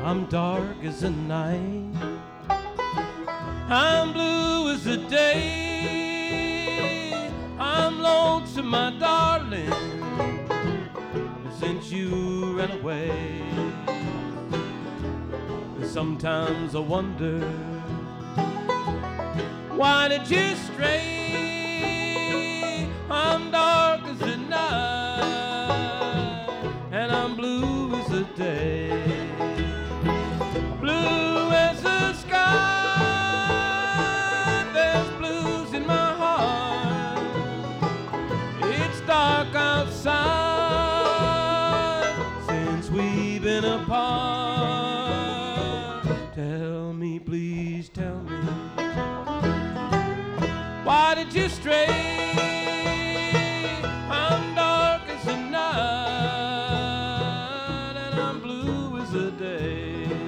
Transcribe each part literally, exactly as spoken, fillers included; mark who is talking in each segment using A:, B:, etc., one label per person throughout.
A: I'm dark as the night, I'm blue as the day, I'm lonesome, my darling, since you ran away. Sometimes I wonder, why did you stray? I'm dark as the night, and I'm blue as the day. Blue as the sky, there's blues in my heart. It's dark outside since we've been apart. Tell me, please tell me, why did you stray? I'm dark as the night, and I'm blue as the day.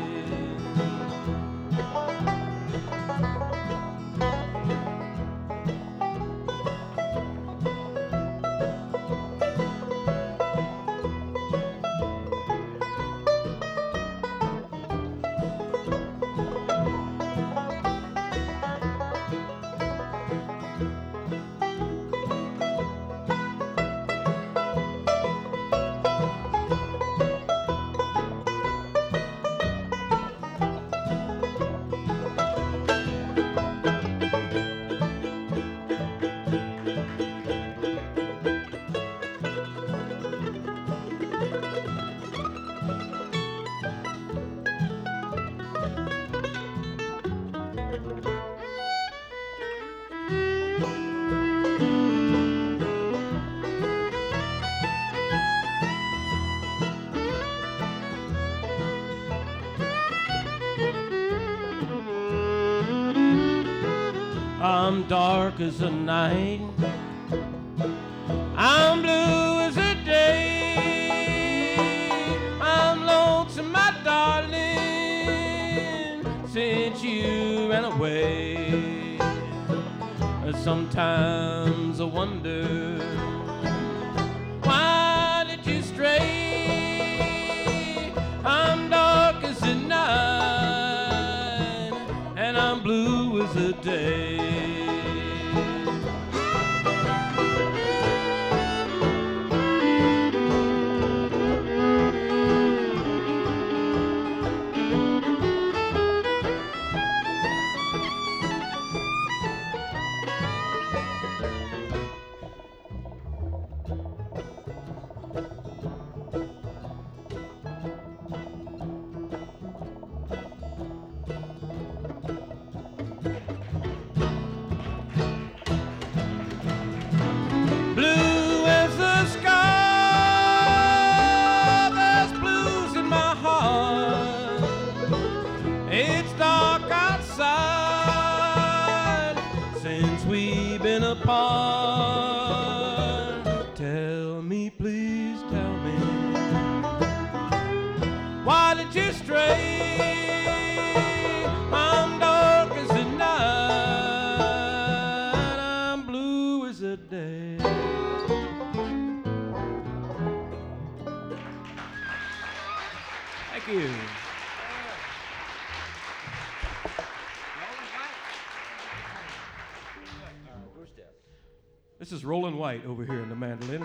A: I'm dark as the night, I'm blue as the day, I'm lonesome, my darling, since you ran away. Sometimes I wonder, why did you stray? I'm dark as the night, and I'm blue as the day. It's dark outside since we've been apart. Tell me, please tell me, why did you stray? I'm dark as the night, I'm blue as the day. Thank you. This is Roland White over here in the mandolin.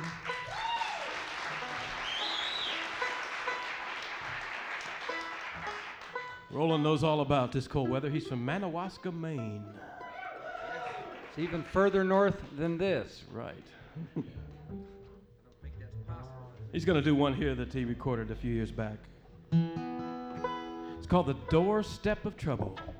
A: Roland knows all about this cold weather. He's from Madawaska, Maine.
B: It's even further north than this.
A: Right. He's going to do one here that he recorded a few years back. It's called The Doorstep of Trouble.